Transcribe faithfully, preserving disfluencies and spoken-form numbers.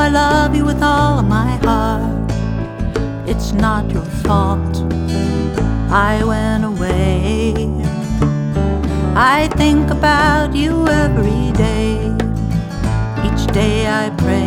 I love you with all of my heart. It's not your fault I went away. I think about you every day. Each day I pray